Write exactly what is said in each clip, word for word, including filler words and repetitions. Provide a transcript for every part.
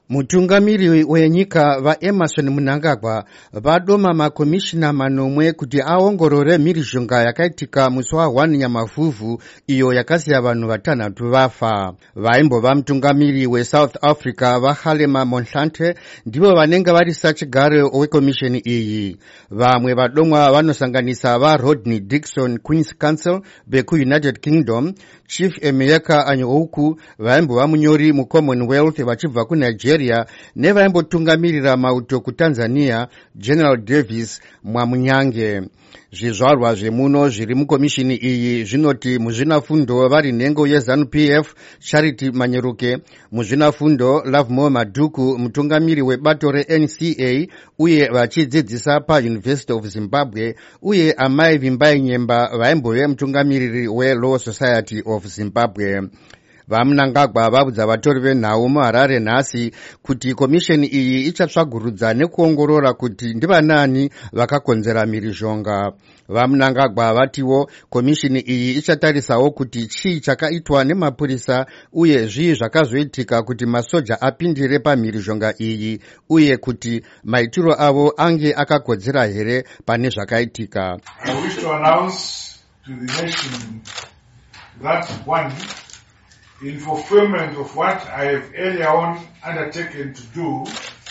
Mutungamiri wenyika vaEmmerson Mnangagwa vadoma makomishina manomwe kuti aongorore mhirizhonga yakaitika musi wa first Nyamavhuvhu iyo yakasiya vanhu vatanhatu vafa. Vaimbova mutungamiri weSouth Africa vaHalema Mohlanthe ndivo vanenge vari sachigare wekomishini iyi. Vamwe vadomwa vanosanganisa vaRodney Dixon, Queen's Counsel vekuUnited Kingdom, Chief Emeka Anyouku vaimbova munyori muCommonwealth vachibva kuNigeria, nevaimbotungamirira mauto kuTanzania, General Davis Mwamunyange. Zvizvarwa zvemuno zviri mukomishini iyi zvinoti muzvinafundo vari nhengo yeZANU P F Charity Manyeruke, muzvinafundo Lovemore Maduku mutungamiri webato reN C A uye vachidzidzisa paUniversity of Zimbabwe, uye Amai Vimbai Nyemba vaimbove mutungamiriri weLaw Society of Zimbabwe. VaMnangagwa vabudza vatori venhau muHarare nhasi kuti komisheni iyi ichatsvagurudza nekuongorora kuti ndivanani vakakonzera mhirizhonga. VaMnangagwa vatiwo komishini iyi ichatarisawo kuti chii chakaitwa nemapurisa uye zvii zvakazoitika kuti masoja apindire pamhirizhonga iyi, uye kuti maitiro avo ange akakodzera here pane zvakaitika. I wish to announce to the nation that one, in fulfillment of what I have earlier on undertaken to do,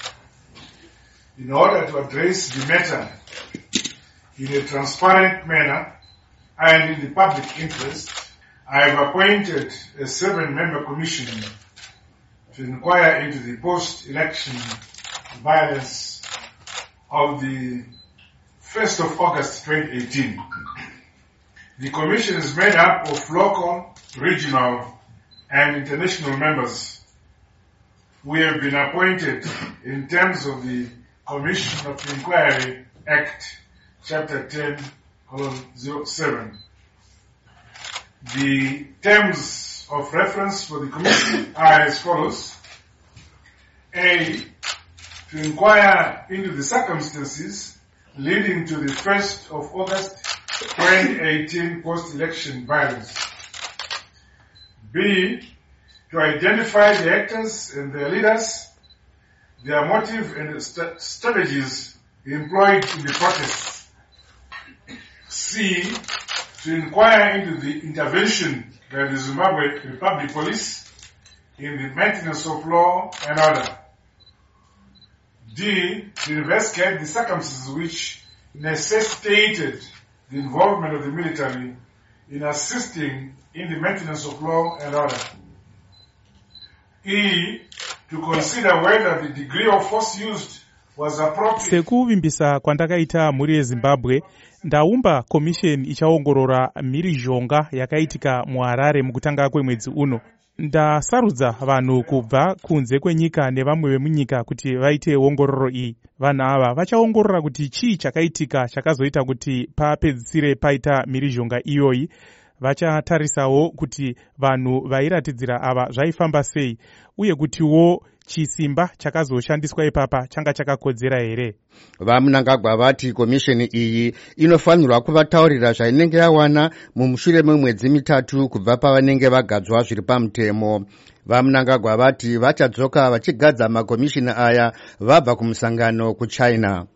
in order to address the matter in a transparent manner and in the public interest, I have appointed a seven-member commission to inquire into the post-election violence of the first of August twenty eighteen. The commission is made up of local, regional, and international members who have been appointed in terms of the Commission of Inquiry Act, Chapter ten, colon oh seven. The terms of reference for the commission are as follows. A, to inquire into the circumstances leading to the first of August twenty eighteen post-election violence. B, to identify the actors and their leaders, their motive and st- strategies employed in the protests. C, to inquire into the intervention by the Zimbabwe Republic Police in the maintenance of law and order. D, to investigate the circumstances which necessitated the involvement of the military in assisting in the maintenance of law and order. E, to consider whether the degree of force used was appropriate. Sekuvimbisa kwandakaita mhuri yeZimbabwe, ndaumba komisheni ichaongorora mhirizhonga yakaitika muHarare mukutanga kwemwedzi uno. Ndasarudza vanhu kubva kunze kwenyika nevamwe vemunyika kuti vaite ongororo iyi. Vanhu ava vachaongorora kuti chii chakaitika chakazoita kuti papedzisire paita mhirizhonga iyoyi. Vachatarisawo kuti vanhu vairatidzira ava zvaifamba sei, uye kutiwo chisimba chakazoshandiswa ipapa changa chakakodzera here. VaMnangagwa vati komisheni iyi inofanirwa kuvataurira zvainenge yawana mumushure memwedzi mitatu kubva pavanenge vagadzwa zviri pamutemo. VaMnangagwa vati vachadzoka vachigadza makomishini aya vabva kumusangano kuChina.